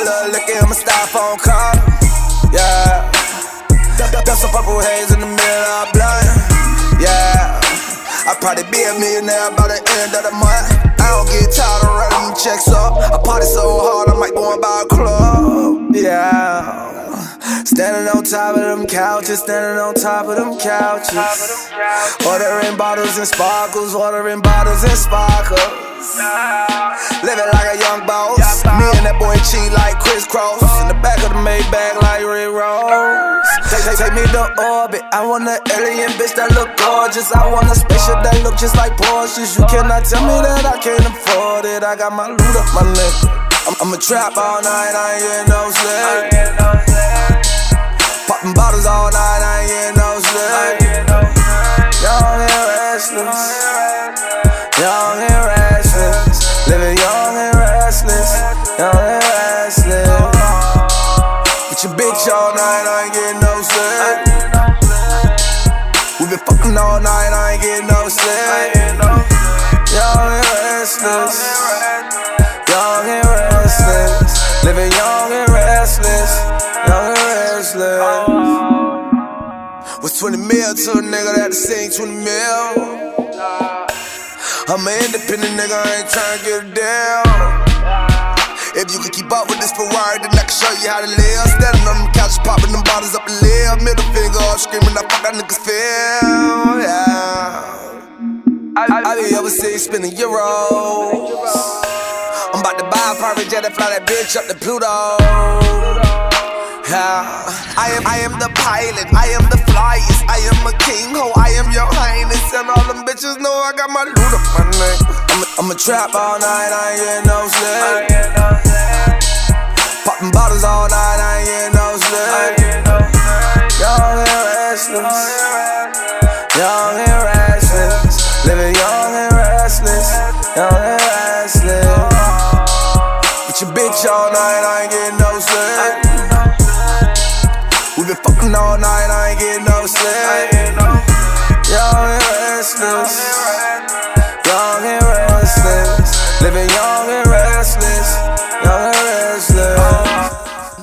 little liquor in my styrofoam car. Yeah. Got some purple haze in the middle of a blunt. Yeah. I'll probably be a millionaire by the end of the month. I don't get tired of running them checks up. I party so hard, I might go and buy a club. Yeah. Standing on top of them couches, standing on top of them couches. Ordering bottles and sparkles, ordering bottles and sparkles. Living like a young boss. Me and that boy cheat like crisscross. In the back of the Maybach like Rick Ross. Take me to orbit. I want an alien bitch that look gorgeous. I want a spaceship that look just like Porsches. You cannot tell me that I can't afford it. I got my loot up my neck. I'm a trap all night, I ain't getting no sleep. Popping bottles all night, I ain't getting no sleep. Young and restless, young and restless, living young and restless, young and restless. With your bitch all night, I ain't getting no sleep. We been fucking all night, I ain't getting no sleep. Young and restless, young and restless, living young and restless, young and restless. Was 20 mil to a nigga that sing 20 mil. I'm an independent nigga, I ain't tryna get it down. If you can keep up with this Ferrari, then I can show you how to live. Standing on them couches, popping them bottles up and live. Middle finger up, screaming, I fuck that niggas feel. Yeah. I be overseas spending euros. I'm about to buy a private jet and fly that bitch up to Pluto. Yeah. I am the pilot, I am the flyest, I am a king ho, I am your highness. And all them bitches know I got my loot up my neck. I'm a trap all night, I ain't getting no sleep. Popping bottles all night, I ain't getting no sleep. Young and restless, young and restless, living young and restless, young and restless. With your bitch all night, I ain't getting no sleep. We been fucking all night, I ain't getting no sleep. Young and restless.